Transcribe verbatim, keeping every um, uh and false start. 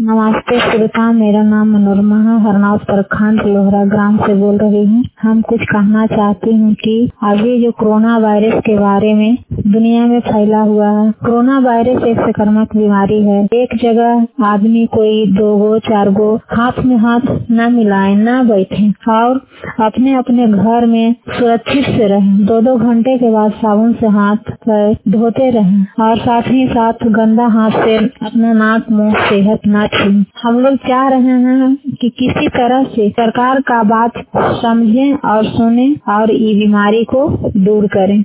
नमस्ते श्रोता, मेरा नाम मनोरमा है। हरनौत प्रखंड लोहरा ग्राम से बोल रही हूँ। हम कुछ कहना चाहती हूँ कि अभी जो कोरोना वायरस के बारे में दुनिया में फैला हुआ है। कोरोना वायरस एक संक्रामक बीमारी है। एक जगह आदमी कोई दो गो चार गो हाथ में हाथ न मिलाए, न बैठे और अपने अपने घर में सुरक्षित से रहें। दो दो घंटे के बाद साबुन से हाथ पैर धोते रहें और साथ ही साथ गंदा हाथ से अपना नाक मुंह सेहत न छुएं। हम लोग चाह रहे हैं कि किसी तरह से सरकार का बात समझें और सुने और ये बीमारी को दूर करें।